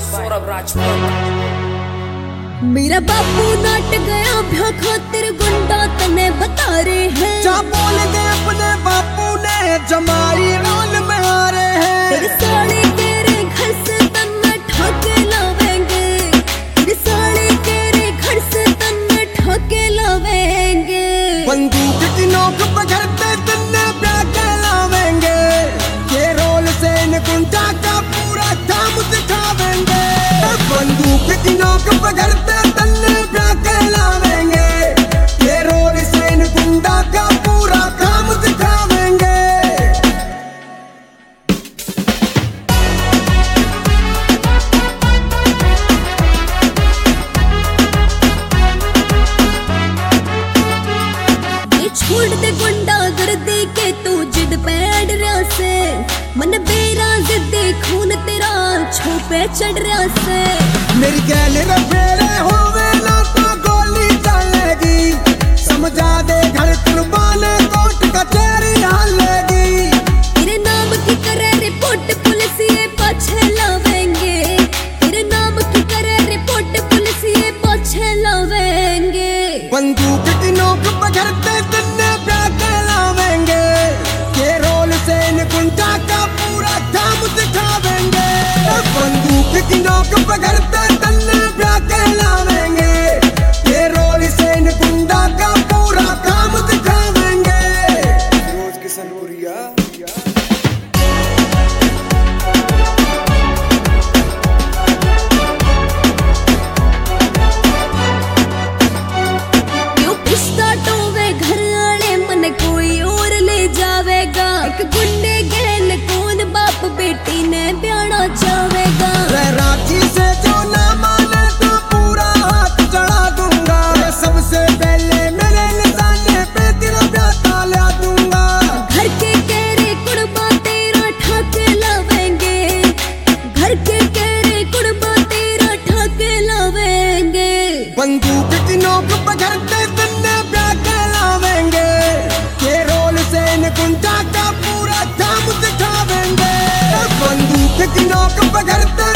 सौरभ राजपूत। मेरा बापू नाट गया भ्या खातिर गुंडा तने बता रहे हैं। जा बोल दे अपने बापू ने जमाई रोल में आ रहे हैं। तेरे साले तेरे घर से तन्ने ठाके लावेंगे। तेरे साले तेरे घर से तन्ने ठाके लावेंगे। बंदूक की नोक पकड़ते तन्ने प्याके लावेंगे। ये रोल से इन गुंडा का पूरा काम दिखावेंगे। बंदूक की नोक पकड़ते तन्ने प्याके लावेंगे। ये रोल से इन गुंडा का पूरा काम दिखावेंगे। छोड़ दे गुंडा गर्दी के तू जिद पे अड़ रहा से। मन बेरा जिद्दी खून तेरा छुपे चढ़ रहा से। मेरी गैल रफेरे होवे ना तो गोली चलेगी। समझा दे घर कुर्बान कोर्ट कचहरी हालेगी। तेरे नाम की करे रिपोर्ट पुलिस ये पाछे लावेंगे। तेरे नाम की करे रिपोर्ट पुलिस ये पाछे लावेंगे। बंदूक की नोक पकड़ते तन्ने प्याके लावेंगे। ये रोल से इन गुंडा का पूरा काम दिखावेंगे। बंदूक की नोक पकड़ते तन्ने प्याके लावेंगे। ये रोल से इन गुंडा का पूरा काम दिखावेंगे। रोज किशनपुरिया कोई और ले जावेगा। एक गुंडे गैल कौन बाप बेटी ने ब्याना चावेगा। रांची से जो ना माने तो पूरा हाथ चढ़ा दूंगा। सबसे पहले मेरे निशाने पे तेरा ब्याह ला दूंगा। घर के केरे कुड़बा तेरा ठाके लावेंगे। घर के केरे कुड़बा तेरा ठाके लावेंगे। बंदूक की नोक पकड़ते तन्ने प्याके लावेंगे। ये रोल से इन गुंडा का पूरा काम दिखावेंगे। बंदूक की नोक पकड़ते